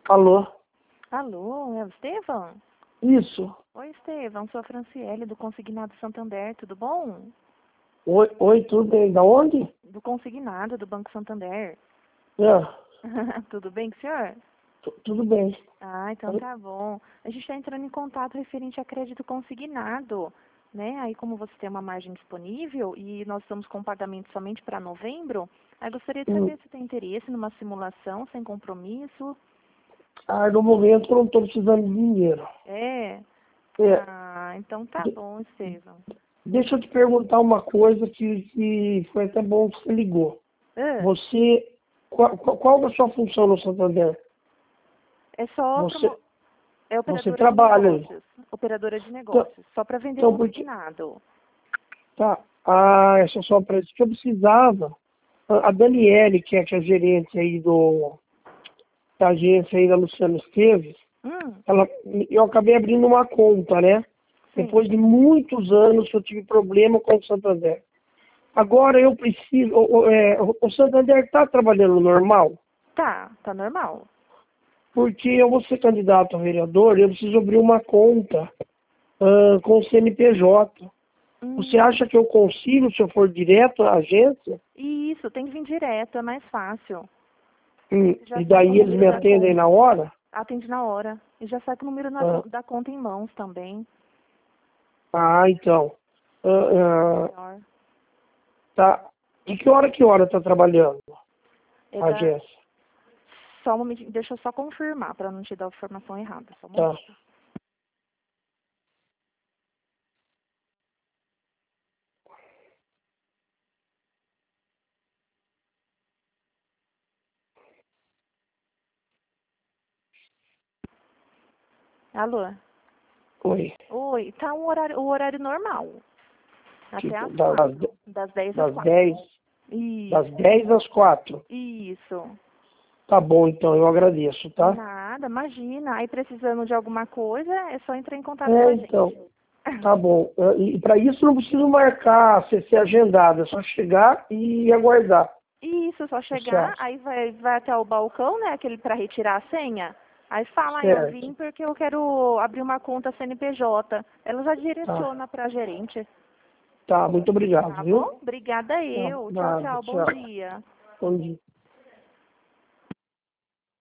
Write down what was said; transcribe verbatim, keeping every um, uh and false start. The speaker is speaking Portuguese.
Alô? Alô, é o Estevão? Isso. Oi, Estevão, sou a Franciele do Consignado Santander, tudo bom? Oi, oi, tudo bem? Da onde? Do Consignado do Banco Santander. É, Tudo bem com o senhor? tu- tudo bem. Ah, então tá bom. A gente está entrando em contato referente a crédito consignado, né? Aí como você tem uma margem disponível e nós estamos com pagamento somente para novembro, aí gostaria de Hum. saber se tem interesse numa simulação sem compromisso. Ah, no momento eu não estou precisando de dinheiro. É? É, Ah, então tá de- bom, Estevão. deixa eu te perguntar uma coisa que, que foi até bom que você ligou. Ah, Você, qual, qual, qual é a sua função no Santander? é só Você, promo... É você operadora de trabalha aí. negócios. Operadora de Então, negócios. Só para vender então porque, consignado. tá, ah, essa é só para isso que eu precisava. A a Daniele, que é, que é a gerente aí do, da agência aí da Luciana Esteves, Hum, ela, eu acabei abrindo uma conta, né? sim. Depois de muitos anos que eu tive problema com o Santander. Agora eu preciso. O, o, é, o Santander está trabalhando normal, Tá, tá normal. porque eu vou ser candidato a vereador e eu preciso abrir uma conta ah, com o C N P J. Você Hum, acha que eu consigo se eu for direto à agência? isso, tem que vir direto, é mais fácil. Hum, Já e sai com o daí eles número me da atendem conta. na hora? Atende na hora. E já sai com o número na Ah, co- da conta em mãos também. ah, então. Ah, ah, Melhor. tá. E que hora que hora está trabalhando É a da... agência? Só um momentinho, deixa eu só confirmar, para não te dar a informação errada. Só um Tá. momento. Oi. Alô? Oi, tá um horário, o horário normal. Até Tipo, às das, quatro. Das dez às das quatro. dez das Isso, dez às quatro. isso. Tá bom, então, eu agradeço, tá? Nada, imagina. Aí precisando de alguma coisa, é só entrar em contato com É, a gente. então, tá bom. Eh, E para isso não preciso marcar, ser, ser agendado, é só chegar e aguardar. Isso, só Você chegar, acha? aí vai, vai até o balcão, né, aquele para retirar a senha. Aí fala, ah, eu Certo. vim porque eu quero abrir uma conta C N P J. Ela já Tá. direciona para a gerente. Tá, muito obrigado, Tá viu? bom? Obrigada Tá, eu. Tchau, nada, tchau. Bom tchau. dia. Bom dia.